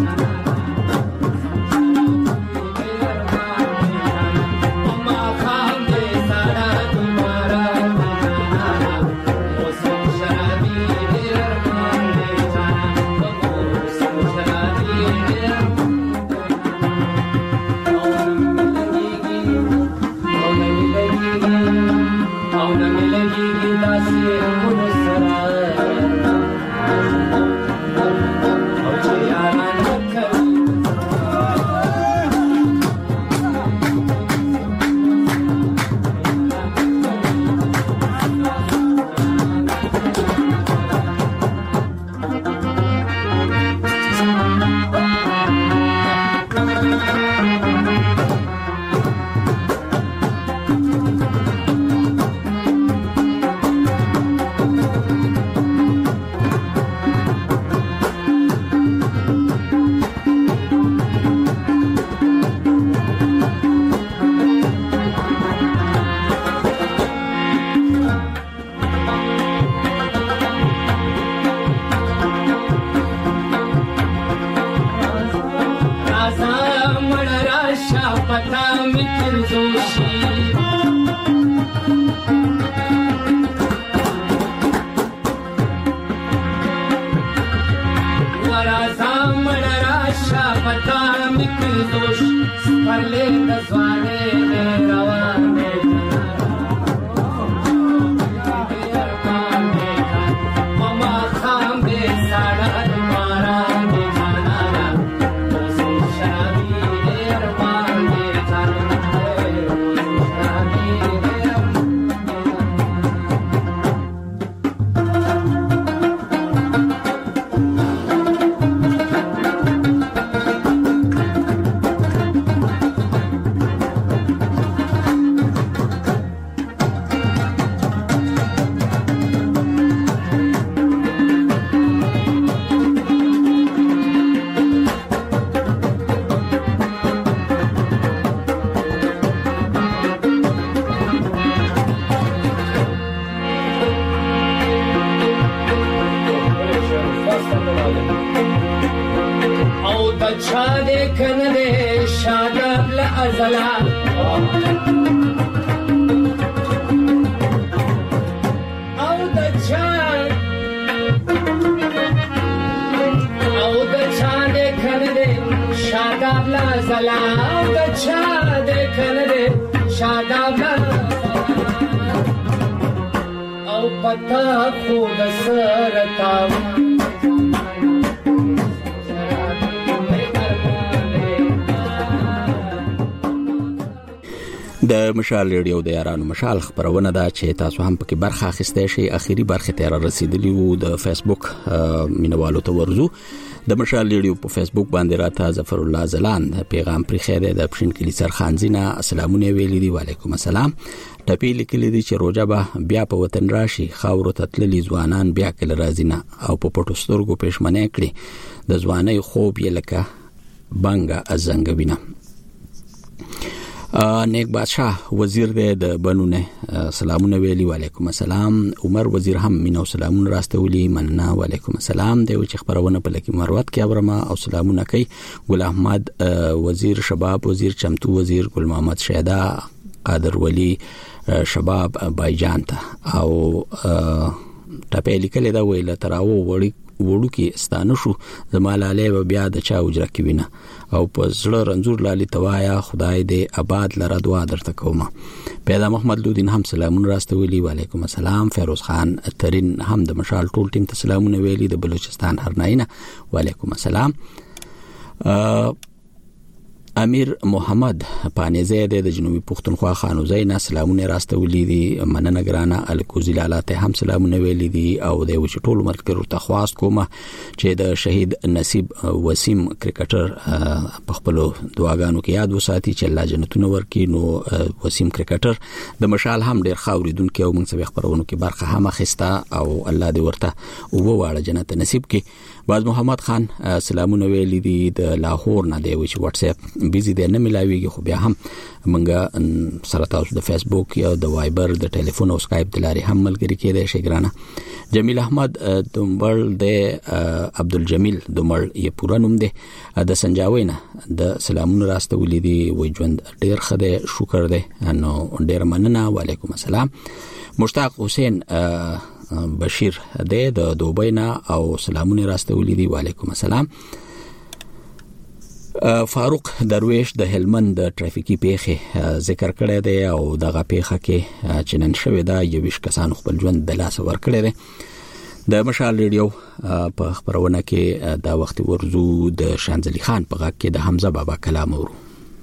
د مشال ریډیو د یارانو مشال خبرونه ده چې تاسو هم پکې برخه اخیسته شي. اخیری برخه ته رسیدلی وو د فیسبوک مینوالو ته ورزو د مشال ریډیو په فیسبوک باندې راته ظفر الله زلان پیغام پرې خیره د پښین کلی سرخانزینا السلامونه ویلي دی. وعلیکم السلام. ټپی لیکلی دی چې روجبه بیا په وطن راشي خاورو تتللی ځوانان بیا کله راځي نه او په پټو سترګو پېشمنه کړي د ځواني خوب یې لکه بنګا ازنګوینه. نیک بادشاہ وزیر د بنونه سلامونه ویلي. وعلیکم السلام. عمر وزیر هم مینو سلامونه راستولي. مننه. وعلیکم السلام. دی چې خبرونه په لکی مروت کې اورما او سلامونه کوي. ګل احمد وزیر شباب وزیر چمتو وزیر ګل محمد شهدا قادر ولی شباب بایجان ته او ټپې لیکل دا ویل تراو وړو کې ستانه شو زمالاله بیا د چا اجره کې وینه او په زړه رنځور لالي توایا خدای دې آباد لره دعا درته کوم. پیدا محمد لودین هم سلامونه راستولي. وعلیکم السلام. فیروز خان ترین هم د مشال ټول ټیم ته سلامونه ویلي د بلوچستان هرناینه. وعلیکم السلام. امیر محمد پانیزه د جنوبي پښتونخوا خانوزای نه سلامونه راستولې دي مننه ګرانه الکوزی لاله ته هم سلامونه ویلې دي او د وچ ټولو مرکزو ته خواست کومه چې د شهید نصیب وسیم کرکټر په خپل دعاګانو کې یاد وساتي چې الله جنتونه ورکړي. نو وسیم کرکټر د مشال هم ډیر خاوریدونکو او موږ سبق خبرونو کې برخه هم اخیسته او الله دې ورته او واړه جنت نصیب کړي. باز محمد خان سلامونه ویلې دي د لاهور نه دی چې واتس اپ بیزی دی نه ملاویږي خو بیا هم منګه سره تاسو د فیسبوک یا د وایبر د ټلیفون او سکایپ د لارې هم ملګری کېدای شي ګرانه. جمیل احمد دومبل د عبدالجمیل دومل یې پورا نوم دی د سنجاوي نه د سلامونه راستولې دي وای ژوند ډیر خدای شکر دی نو ډیر مننه. وعلیکم السلام. مشتاق حسین بشیر د دوبۍ نه او سلامونه راستولې دي. وعلیکم السلام. فاروق درویش د هلمند د ټرافیکي پیښې ذکر کړی دی او دغه پیښه کې چې نن شوې ده 21 کسان خپل ژوند د لاس ورکړی دی. د مشال ریډیو په خبرونه کې دا وخت ورزو د شانزلی خان په غږ کې د حمزه بابا کلام ورو.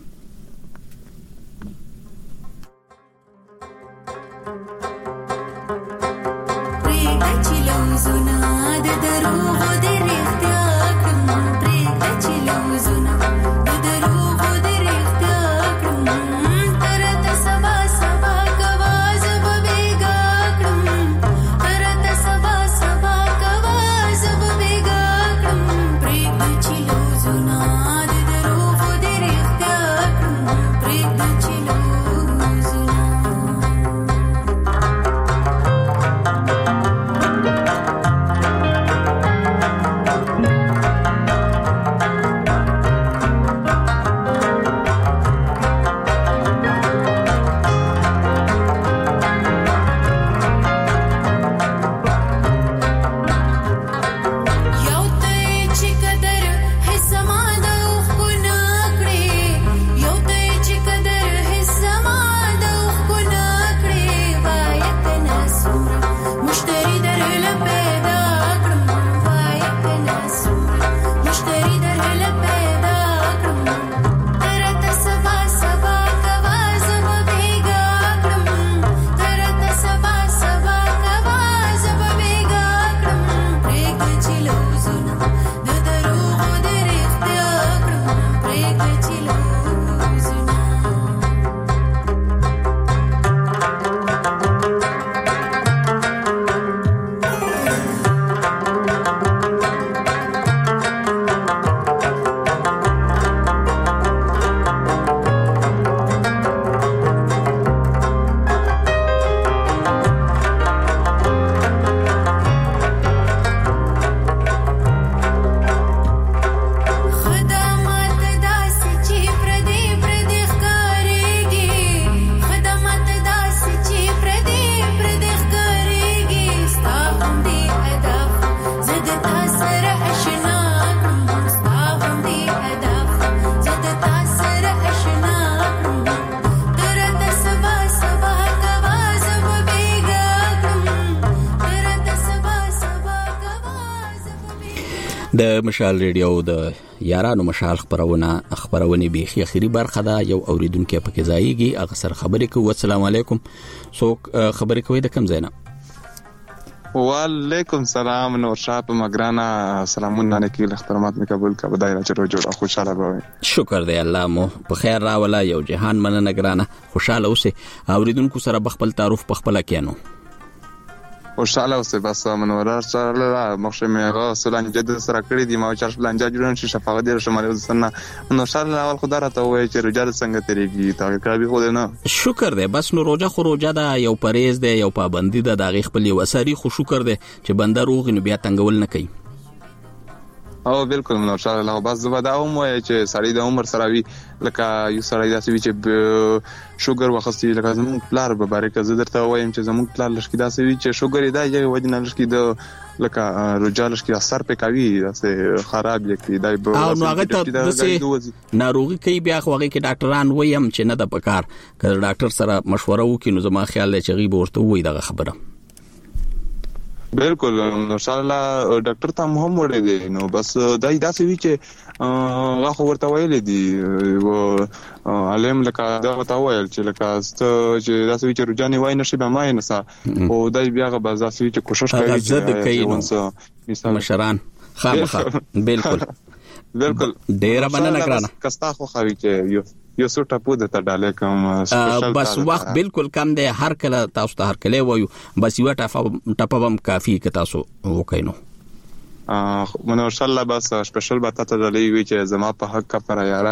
د مشال ریډیو د یارانو مشال خبرونه بیخي اخیری برخه ده. یو اوریدونکو په کې ځایږي هغه سره خبرې کوي. السلام علیکم. څوک خبرې کوي د کوم ځای نه؟ وعلیکم السلام. نور شاپ مګرانا سلامونه نکیل احترامات می قبول کا بدای راچ جوړه خوشاله بوي. شکر دی الله مو په خیر راولا. یو جهان مننه ګرانه خوشاله اوسه. اوریدونکو سره بخپل تعارف بخپل کینو خوشاله اوسه. بس منور سره مخشه میغه سولان جد سره کړی دی ما چرش لنجا جوړن شي شفاعت دې شمال وسنه نو شال اول خدای راته وای چې رجال څنګه تریږي تا کوي خو نه. شکر دی. بس نو روزه خو روزه ده یو پرهیز دی یو پابندی ده د خپل وساري خو شکر دی چې بنده روغ نو بیا تنګول نه کوي. او بالکل نو شال الله. بس زبدا وای چې سړی د عمر سره وی لکه یو سړی داسې چې شوګر وخصي لکه زمون پلار به بارکه زه درته وایم چې زمون پلار لشکې داسې وی چې شوګر دی یو وجنه لشکې د لکه رجال لشکې اثر په کوي داسې خراب یکي دای به او نو هغه ته داسې ناروغي کوي بیا خو هغه کې ډاکټران وایم چې نه د پکار کله ډاکټر سره مشوره وکړي نو زما خیال دی چې غي ورته وای دغه خبره. بالکل ان شاء الله ډاکټر ته هم وړي دي نو بس دای داسې وی چې غاخو ورته ویل دي و علم لکه دا وته ویل چې لکه چې داسې وی چې رجاني وای نشي به ما نه سا او دای بیا غو داسې وی چې کوشش کوي چې مثال مشران خامخا بالکل ډیر مننه ګرانه کستا خو خوي چې یو څو ټاپو د تډاله کوم سپیشل بس وخت بالکل کم دی هر کله تاسو ته هر کله وایو بس یو ټاپو هم کافي که تاسو وکینو منو ان شاء الله بس سپیشل به تاسو ته لوي چې زما په حق کا پر یارا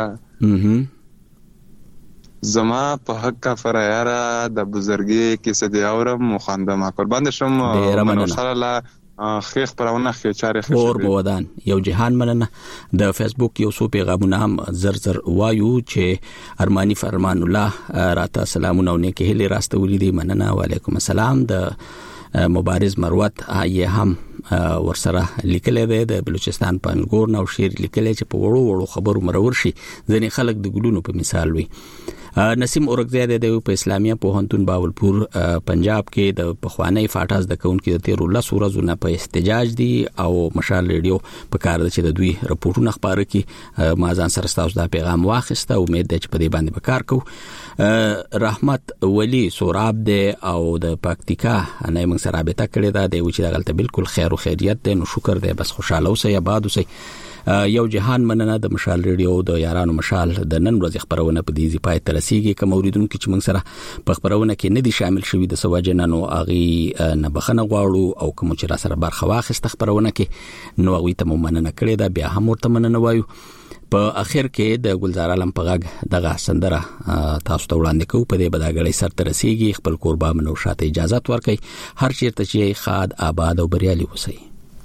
زما په حق کا پر یارا د بزرګي کیسه دی اورم مخاندم قربان شم ان شاء الله خیخ پرونه خچاره خشه اور بودان یو جهان مننه د فیسبوک یو سو پیغامونه هم زر وایو چې ارمانی فرمان الله راته سلامونه ونیکه هلي راسته ولیدي مننه وعلیکم السلام د مبارز مروت یې هم ورسره لیکل دی د بلوچستان په انګور نو شیر لیکل چې په وړو خبرو مرور شي ځنې خلک د ګلونو په مثال وي نسیم اورګزی د په اسلامیه پوهنتون باولپور پنجاب کې د پخوانی فاټاز د کون کې د 13 ورځو نه په احتجاج دي او مشال ریډیو په کار د چې د دوی رپورټونه خبره کې ما ځان سره تاسو دا پیغام واخیسته امید ده چې په دې باندې وکړ کو رحمت ولی سوراب ده او د پکتیکا نه موږ سره رابطه کړې ده د وچې دغلت بالکل خیر او خیریت ده نو شکر ده بس خوشاله اوسئ آباد اوسئ یو جهان مننه د مشال ریډیو د یارانو مشال د نن ورځ خبرونه په دې ځای ته رسیدي کوم اوریدونکو چې موږ سره په خبرونه کې نه دي شامل شوي د سواجنانو اغي نه بخنه غواړو او کوم چې را سره برخه واخیسته خبرونه کې نو اغوی ته مننه کړې ده بیا هم ورته مننه وایو په اخر کې د ګلزار علم په غږ دغه سندره تاسو ته وړاندې کوو په دې بداګړې سر ته رسیدي خپل قربا منو شاته اجازه ورکړي هر چیرته چې خاد آباد او بریالي اوسئ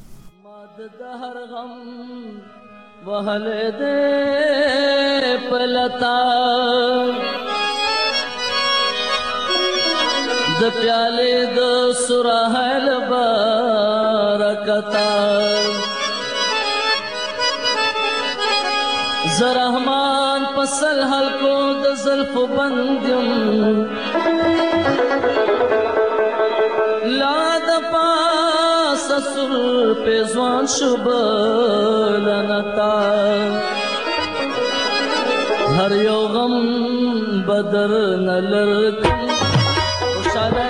وهل دے پلتا د پیالے د سرحل برکتا زرحمان پسل حلقو د زلف بندیم لا د پاس سر پیزوان شبلنتا هر یو غم بدر نلرکم خوشاله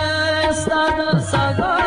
ستاد سګا